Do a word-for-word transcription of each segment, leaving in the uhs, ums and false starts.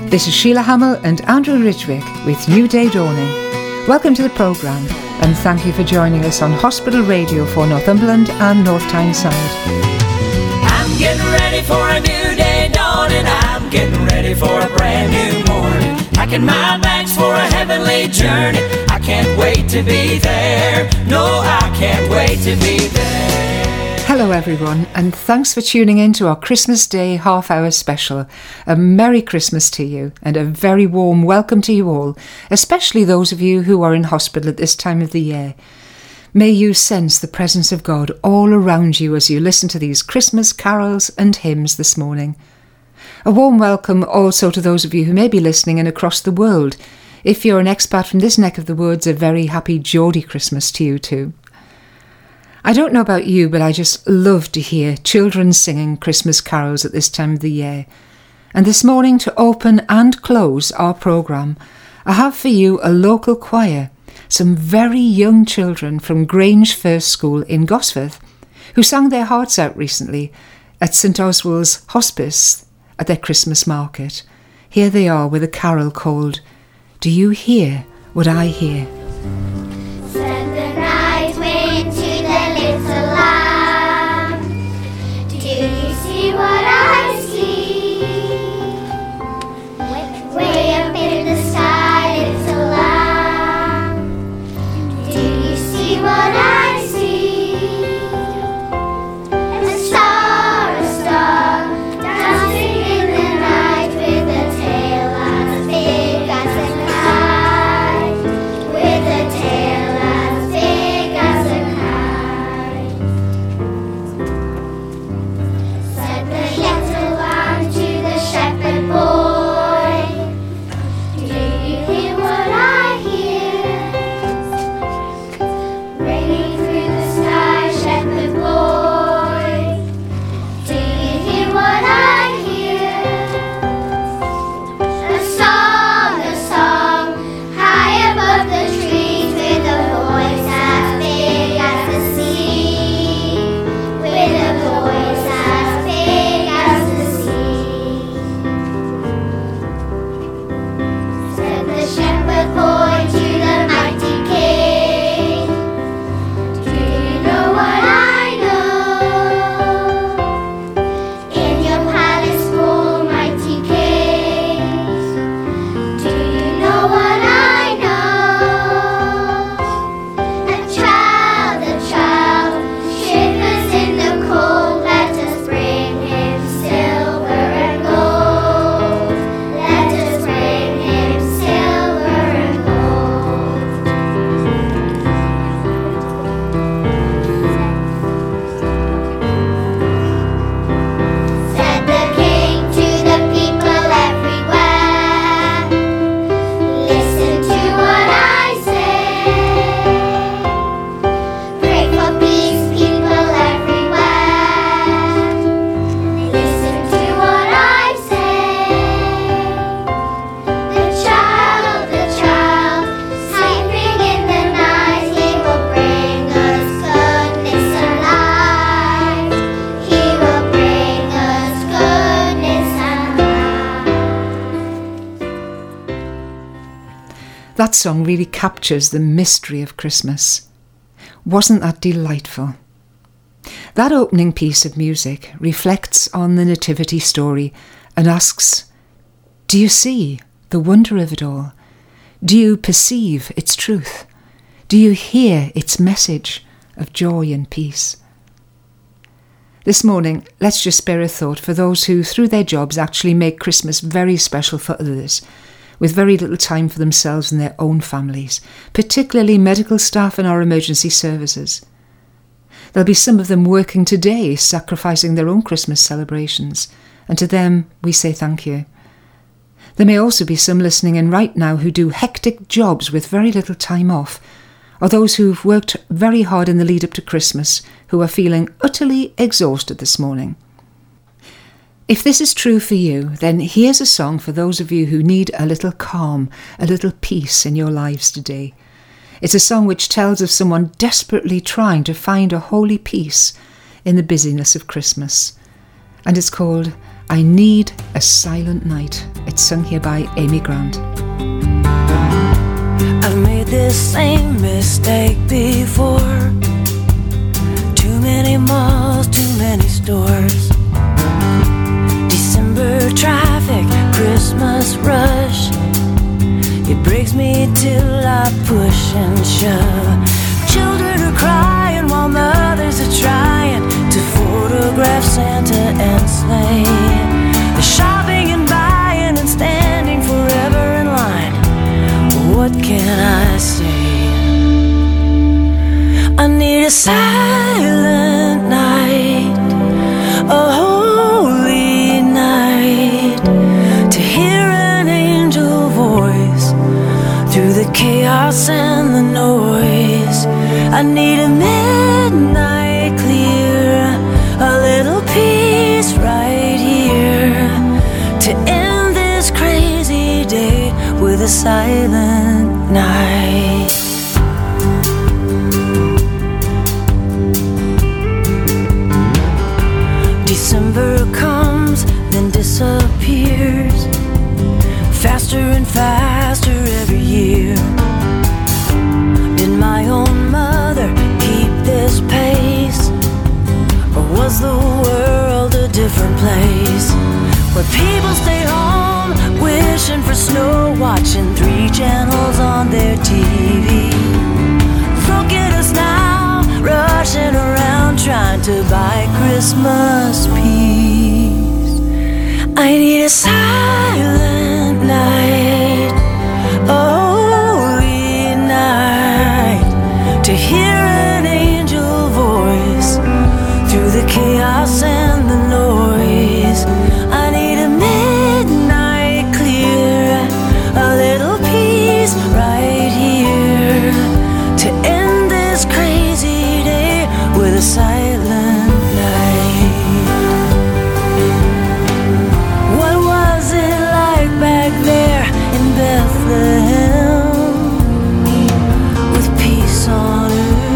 This is Sheila Hamill and Andrew Ridgwick with New Day Dawning. Welcome to the programme and thank you for joining us on Hospital Radio for Northumberland and North Tyneside. I'm getting ready for a new day dawning. I'm getting ready for a brand new morning. Packing my bags for a heavenly journey. I can't wait to be there. No, I can't wait to be there. Hello everyone, and thanks for tuning in to our Christmas Day half-hour special. A Merry Christmas to you and a very warm welcome to you all, especially those of you who are in hospital at this time of the year. May you sense the presence of God all around you as you listen to these Christmas carols and hymns this morning. A warm welcome also to those of you who may be listening in across the world. If you're an expat from this neck of the woods, a very happy Geordie Christmas to you too. I don't know about you, but I just love to hear children singing Christmas carols at this time of the year. And this morning, to open and close our programme, I have for you a local choir, some very young children from Grange First School in Gosforth, who sang their hearts out recently at St Oswald's Hospice at their Christmas market. Here they are with a carol called Do You Hear What I Hear? Send the night wind to the little lamb. Do you see what I see? Way up in the sky, little lamb. Do you see what I see? A star, a star, dancing in the night with a tail as big as a kite. With a tail as big as a kite. Said the little lamb to the shepherd boy, do you hear what I hear? Ringing through the sky, shepherd boy, do you hear what I hear? A song, a song, high above the trees, with a voice as big as the sea, with a voice as big as the sea. Said the shepherd boy to the mighty king, do you know what I know? In your palace full, mighty kings, do you know what I know? A child, a child, shivers in the cold. Let us bring him silver and gold. Let us bring him silver and gold. Said the king to the people everywhere, listen to what I say. Pray for peace, people everywhere. Listen to what I say. The child, the child, sleeping in the night, he will bring us goodness and light. He will bring us goodness and light. That song really captures the mystery of Christmas. Wasn't that delightful? That opening piece of music reflects on the nativity story and asks, do you see the wonder of it all? Do you perceive its truth? Do you hear its message of joy and peace? This morning, let's just spare a thought for those who, through their jobs, actually make Christmas very special for others, with very little time for themselves and their own families, particularly medical staff in our emergency services. There'll be some of them working today, sacrificing their own Christmas celebrations, and to them we say thank you. There may also be some listening in right now who do hectic jobs with very little time off, or those who've worked very hard in the lead up to Christmas who are feeling utterly exhausted this morning. If this is true for you, then here's a song for those of you who need a little calm, a little peace in your lives today. It's a song which tells of someone desperately trying to find a holy peace in the busyness of Christmas. And it's called I Need a Silent Night. It's It's sung here by Amy Grant. I've made this same mistake before. Too many malls, too many stores. December traffic, Christmas rush. It breaks me till I push and shove. Children are crying while mothers are trying to photograph Santa and sleigh. They're shopping and buying and standing forever in line. What can I say? I need a silent night, a holy night, to hear an angel voice through the chaos and the noise. I need a midnight clear, a little peace right here, to end this crazy day with a silent night. December comes, then disappears, faster and faster every year. Did my own mother keep this pace, or was the world a different place, where people stay home wishing for snow, watching three channels on their T V? Look at us now, rushing around trying to buy Christmas peace. I need a silent night, a holy night, to hear an angel voice through the chaos and the noise. I need a midnight clear, a little peace right here, to end this crazy day with a silent night. What was it like back there in Bethlehem, with peace on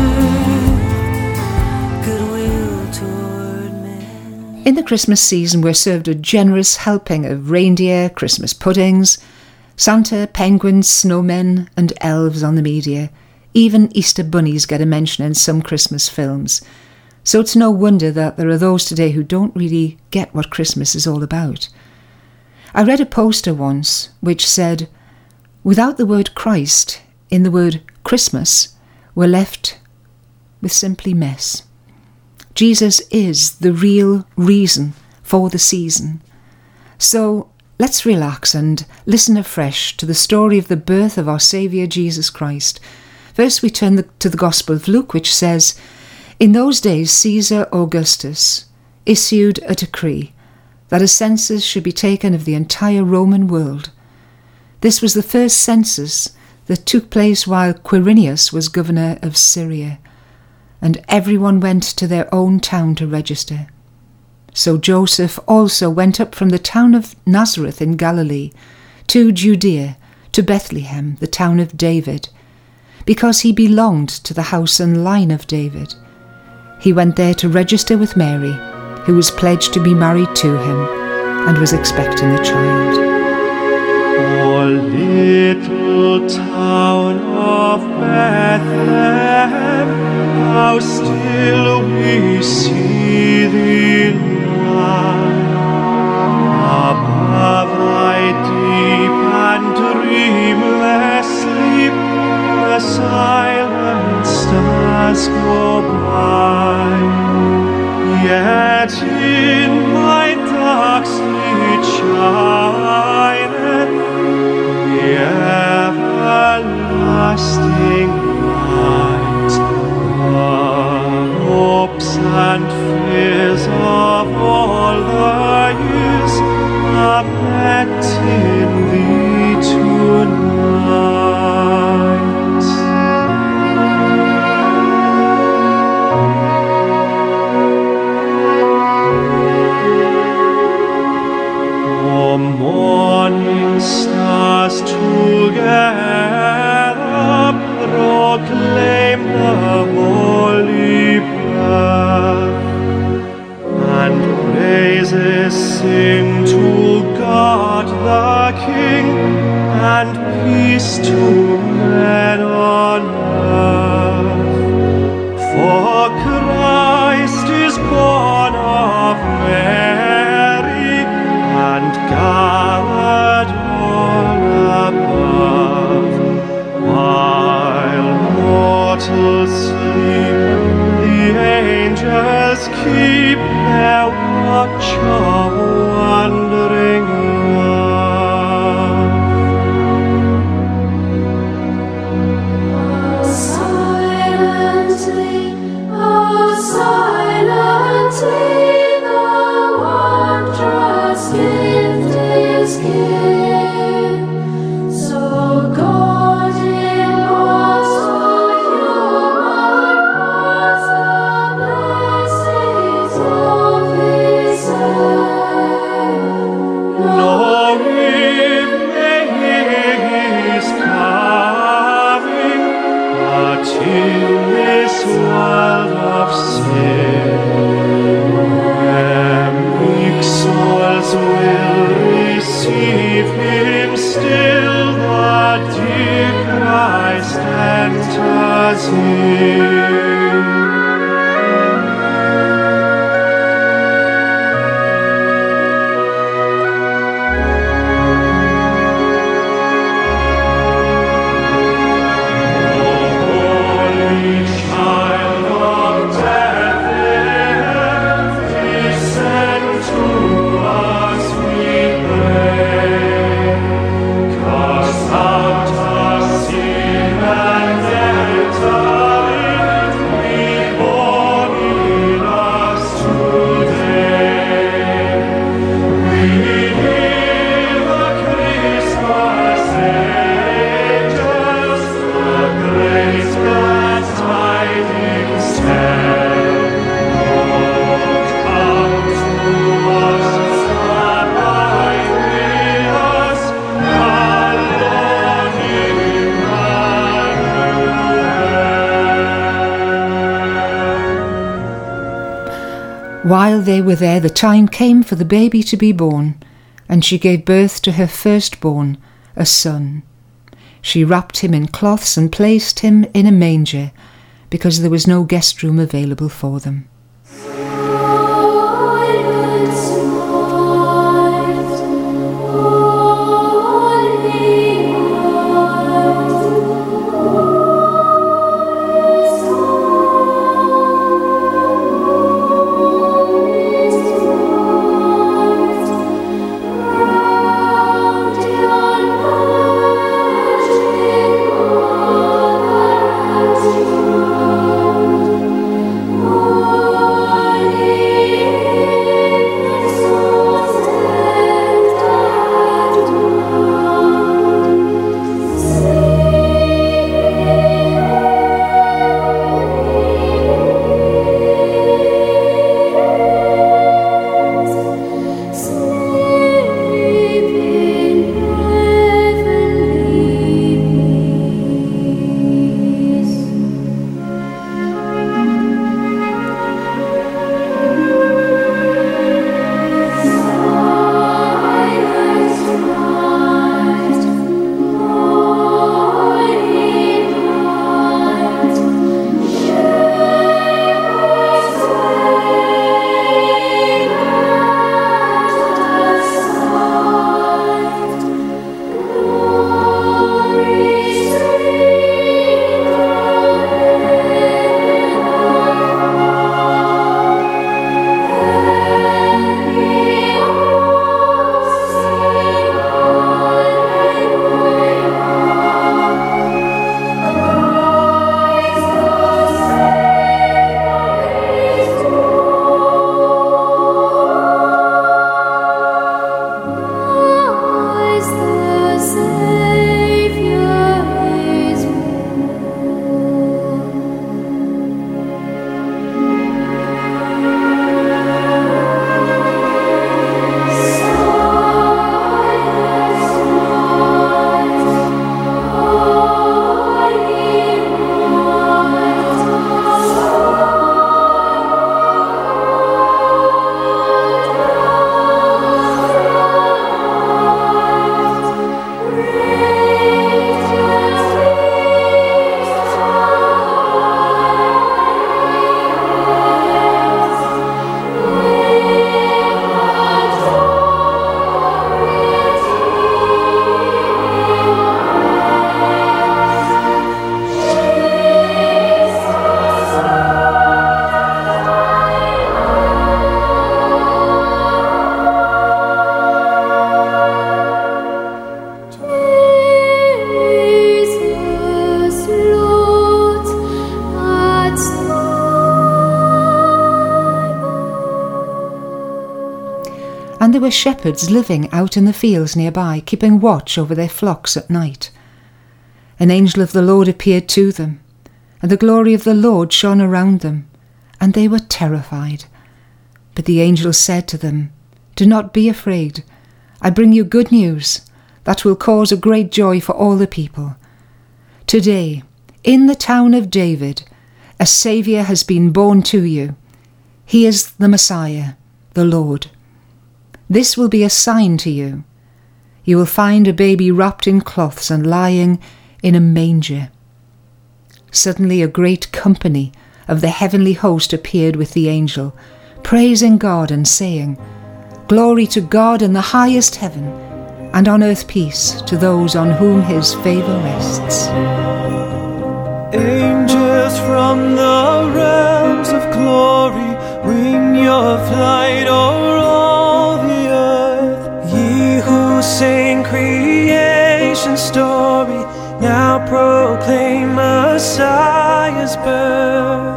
earth, goodwill toward men? In the Christmas season, we're served a generous helping of reindeer, Christmas puddings, Santa, penguins, snowmen and elves on the media. Even Easter bunnies get a mention in some Christmas films. So it's no wonder that there are those today who don't really get what Christmas is all about. I read a poster once which said, without the word Christ in the word Christmas, we're left with simply mess. Jesus is the real reason for the season. So let's relax and listen afresh to the story of the birth of our Saviour Jesus Christ. First we turn the, to the Gospel of Luke, which says, in those days Caesar Augustus issued a decree that a census should be taken of the entire Roman world. This was the first census that took place while Quirinius was governor of Syria, and everyone went to their own town to register. So Joseph also went up from the town of Nazareth in Galilee to Judea, to Bethlehem, the town of David, because he belonged to the house and line of David. He went there to register with Mary, who was pledged to be married to him and was expecting a child. O little town of Bethlehem, how still we see thee lie. Above thy deep and dreamless sleep, the silent stars go by. Yet in thy dark sleep shineth the everlasting light. The hopes and fears of all the years are met in thee tonight. O morning stars together proclaim the holy birth, and praises sing to God the King, and peace to men on earth. For Christ is born of Mary, and gathered all above. While mortals sleep, the angels keep their watch of wondering love. Oh, silently, oh, silently, the wondrous gift is given. So God imparts to human hearts the blessings of His Son. Knowing His coming, but in this world of sin, where meek souls will receive Him still, the dear Christ enters in. Holy Child of Bethlehem, descend to us, we pray. Cast out our sin and enter in, be born in us today. We hear the Christmas angels, the great glad tidings tell. Oh, come to us, abide with us, our Lord Emmanuel. While they were there, the time came for the baby to be born, and she gave birth to her firstborn, a son. She wrapped him in cloths and placed him in a manger, because there was no guest room available for them. Silence night, holy night, round your virgin mother and child. were shepherds living out in the fields nearby, keeping watch over their flocks at night. An angel of the Lord appeared to them, and the glory of the Lord shone around them, and they were terrified. But the angel said to them, "Do not be afraid. I bring you good news that will cause a great joy for all the people. Today, in the town of David, a Saviour has been born to you. He is the Messiah, the Lord. This will be a sign to you. You will find a baby wrapped in cloths and lying in a manger." Suddenly a great company of the heavenly host appeared with the angel, praising God and saying, "Glory to God in the highest heaven, and on earth peace to those on whom his favour rests." Angels from the realms of glory, wing your flight o'er all the earth. Ye who sing creation's story, now proclaim Messiah's birth.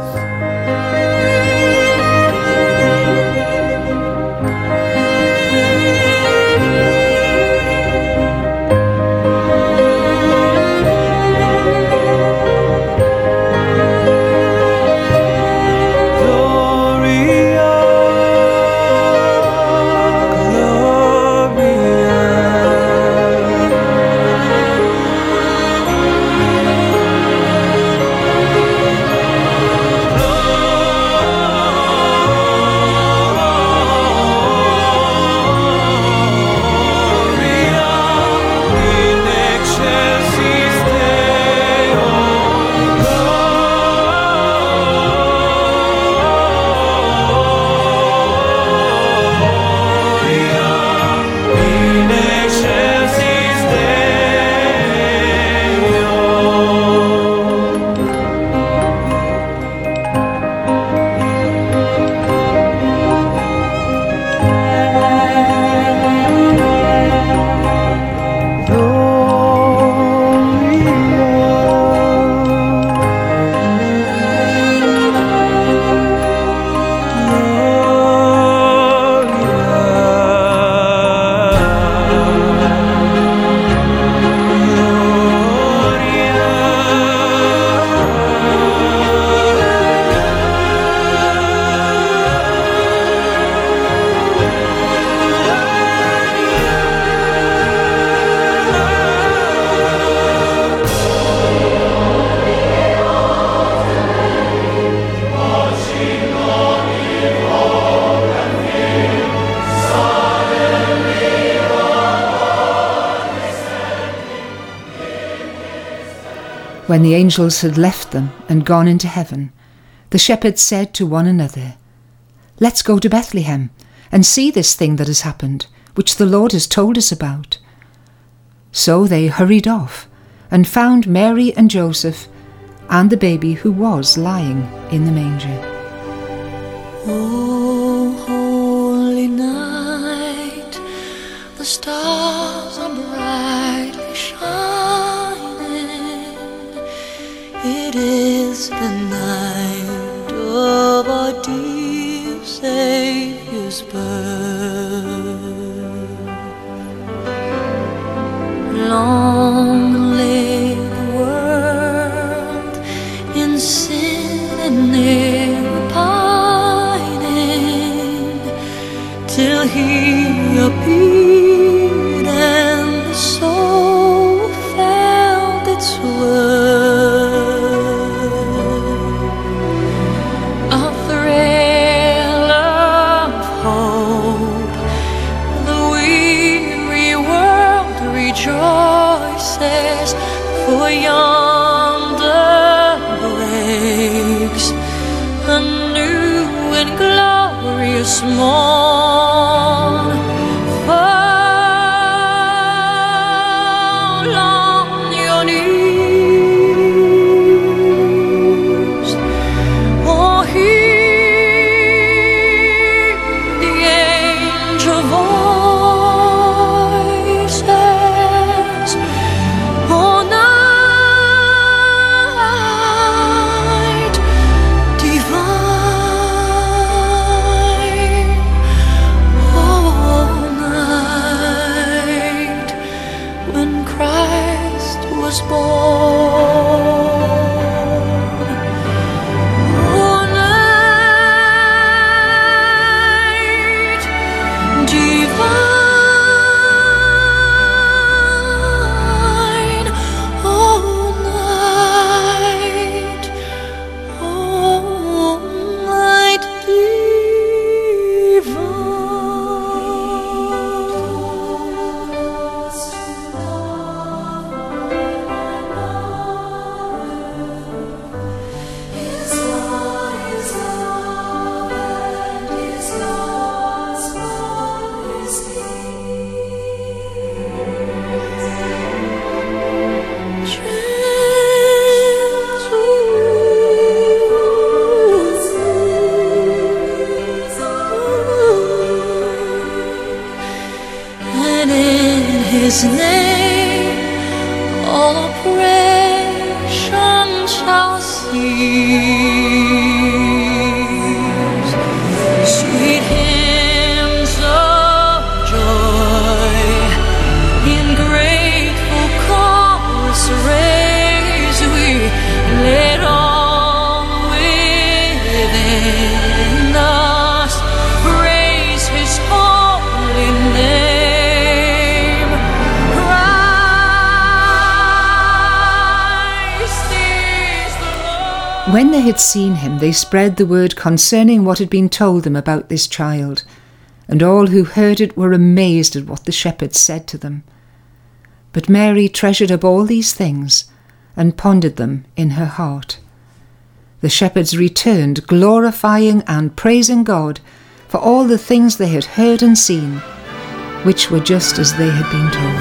When the angels had left them and gone into heaven, the shepherds said to one another, "Let's go to Bethlehem and see this thing that has happened, which the Lord has told us about." So they hurried off and found Mary and Joseph and the baby who was lying in the manger. Oh, holy night, the stars are brightly shining. It is the night of our dear Saviour's birth. Long lay the world in sin and near pining, till He appeared and the soul felt its worth. A thrill of hope, the weary world rejoices, for yonder breaks a new and glorious morn. Fall on your knees, or hear the angel voices. Oh, night divine, when Christ was born. Oh, night divine, oh, night, oh, night and in His name all oppression shall cease. Sweet hymns of joy in grateful chorus raise we, let all within us praise His holy name. Christ is the Lord. When they had seen him, they spread the word concerning what had been told them about this child, and all who heard it were amazed at what the shepherds said to them. But Mary treasured up all these things and pondered them in her heart. The shepherds returned, glorifying and praising God for all the things they had heard and seen, which were just as they had been told.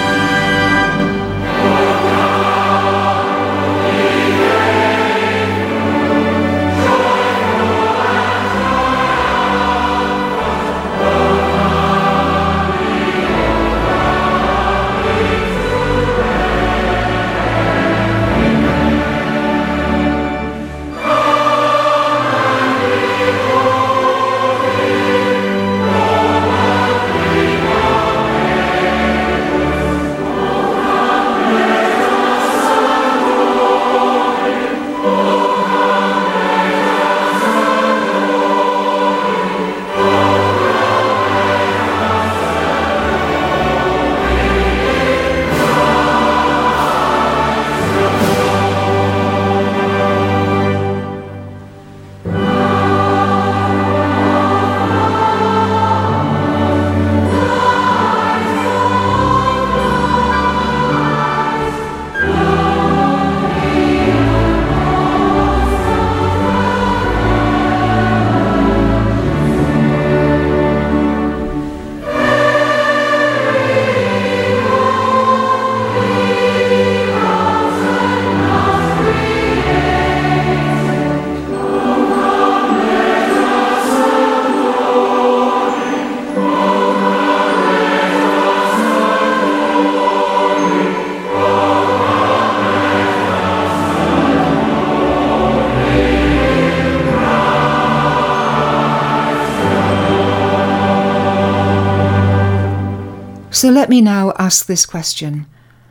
So let me now ask this question.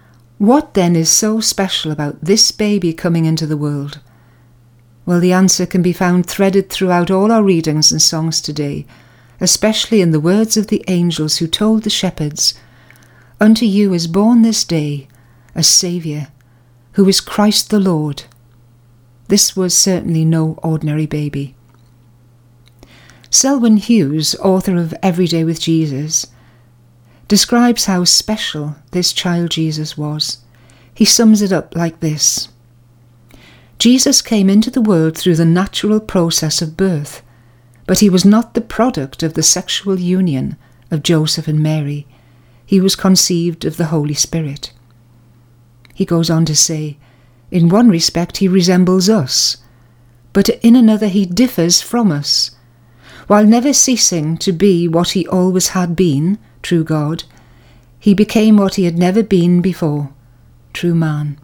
What then is so special about this baby coming into the world? Well, the answer can be found threaded throughout all our readings and songs today, especially in the words of the angels who told the shepherds, "Unto you is born this day a Saviour, who is Christ the Lord." This was certainly no ordinary baby. Selwyn Hughes, author of Every Day with Jesus, describes how special this child Jesus was. He sums it up like this. Jesus came into the world through the natural process of birth, but he was not the product of the sexual union of Joseph and Mary. He was conceived of the Holy Spirit. He goes on to say, in one respect he resembles us, but in another he differs from us. While never ceasing to be what he always had been, true God, he became what he had never been before, true man.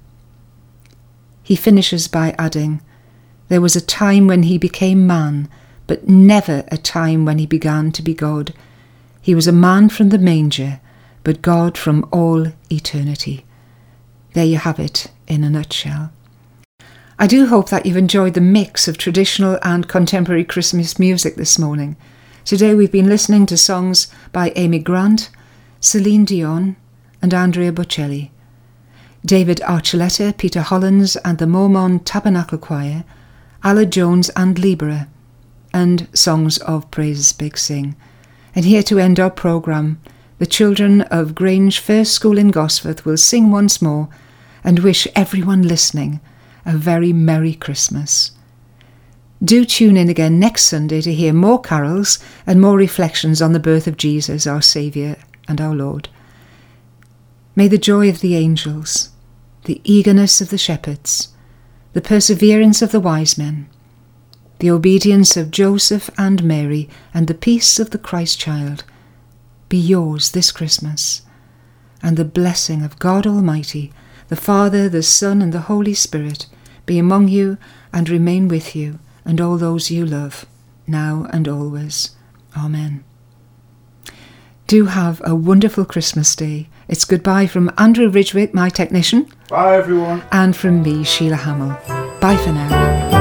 He finishes by adding, there was a time when he became man, but never a time when he began to be God. He was a man from the manger, but God from all eternity. There you have it in a nutshell. I do hope that you've enjoyed the mix of traditional and contemporary Christmas music this morning. Today we've been listening to songs by Amy Grant, Celine Dion and Andrea Bocelli, David Archuleta, Peter Hollins and the Mormon Tabernacle Choir, Alla Jones and Libera, and Songs of Praise Big Sing. And here to end our programme, the children of Grange First School in Gosforth will sing once more and wish everyone listening a very Merry Christmas. Do tune in again next Sunday to hear more carols and more reflections on the birth of Jesus, our Saviour and our Lord. May the joy of the angels, the eagerness of the shepherds, the perseverance of the wise men, the obedience of Joseph and Mary, and the peace of the Christ child be yours this Christmas, and the blessing of God Almighty, the Father, the Son, and the Holy Spirit be among you and remain with you and all those you love, now and always. Amen. Do have a wonderful Christmas day. It's goodbye from Andrew Ridgwick, my technician. Bye, everyone. And from me, Sheila Hamill. Bye for now.